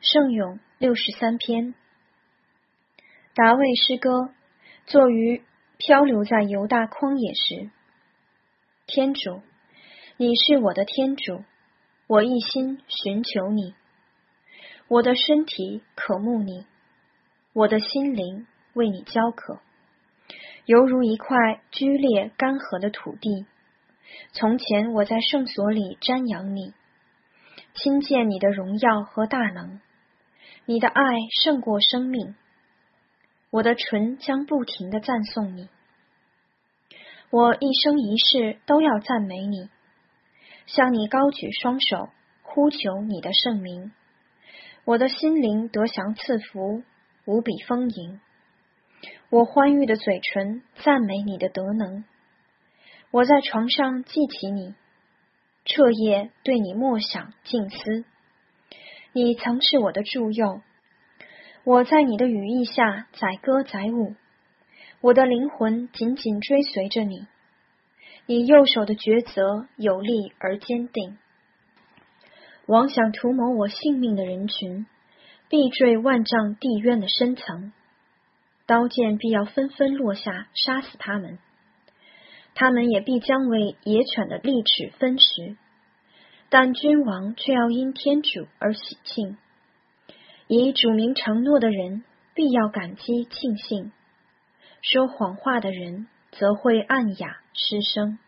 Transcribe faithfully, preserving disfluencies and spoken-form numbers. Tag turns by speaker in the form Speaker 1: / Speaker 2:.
Speaker 1: 圣咏六十三篇。达味诗歌，作于漂流在犹大旷野时。天主，你是我的天主，我一心寻求你。我的身体渴慕你，我的心灵为你焦渴，犹如一块皲裂干涸的土地。从前我在圣所里瞻仰你，亲见你的荣耀和大能，你的爱胜过生命。我的唇将不停地赞颂你，我一生一世都要赞美你，向你高举双手，呼求你的圣名。我的心灵得享赐福，无比丰盈。我欢愉的嘴唇赞美你的德能。我在床上记起你，彻夜对你默想静思。你曾是我的助佑，我在你的羽翼下载歌载舞，我的灵魂紧紧追随着你。你右手的抉择有力而坚定。妄想图谋我性命的人群，必坠万丈地渊的深层，刀剑必要纷纷落下，杀死他们。他们也必将为野犬的利齿分食，但君王却要因天主而喜庆。以主名承诺的人必要感激庆幸，说谎话的人则会暗哑失声。